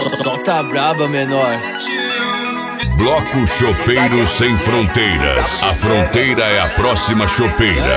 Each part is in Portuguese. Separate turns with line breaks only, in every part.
Tá braba, menor.
Bloco Chopeiro Sem Fronteiras. A fronteira é a próxima chopeira.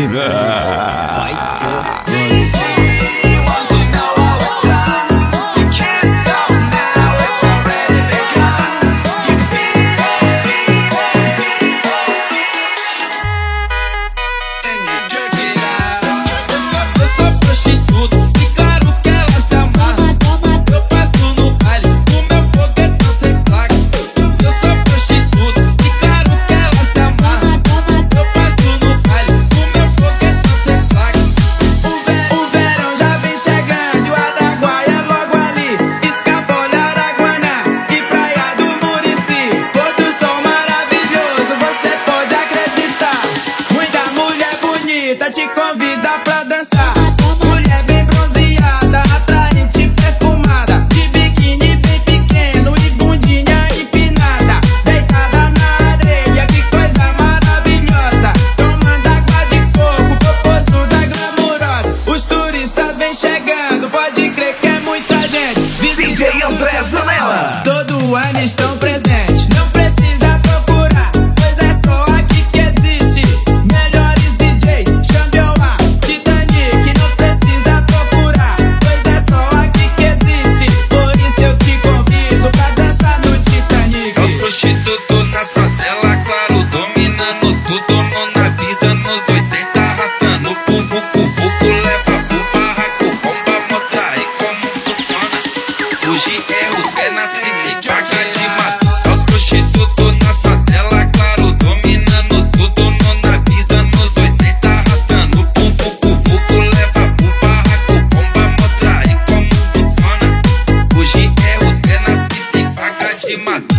Te convida pra dançar. Mulher bem bronzeada, atraente, perfumada, de biquíni bem pequeno e bundinha empinada, deitada na areia, que coisa maravilhosa, tomando água de coco, popozuda glamurosa. Os turistas vêm chegando, pode crer que é muita gente.
DJ André Zanella.
Todo ano estão presentes, não precisa procurar, pois é só aqui que existe. Melhores DJ, Xambioá, Titanic, não precisa procurar, pois é só aqui que existe. Por isso eu te convido pra dançar no Titanic.
É os prostitutos na favela, claro, dominando tudo, na pista nos 80, arrastando pro vucu-vucu, leva pro barraco, bomba, mostra aí como funciona. Hoje é os penas que se paga de mato. É os prostitutos na favela, claro, dominando tudo, na pista nos 80, arrastando pro vucu-vucu, leva pro barraco, bomba, mostra aí como funciona. Hoje é os penas que se paga de mato.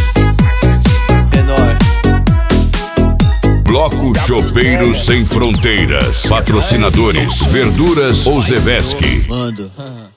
Menor.
Bloco Chopeiro Sem Fronteiras. Patrocinadores: Verduras ou Zevesky.
Mando.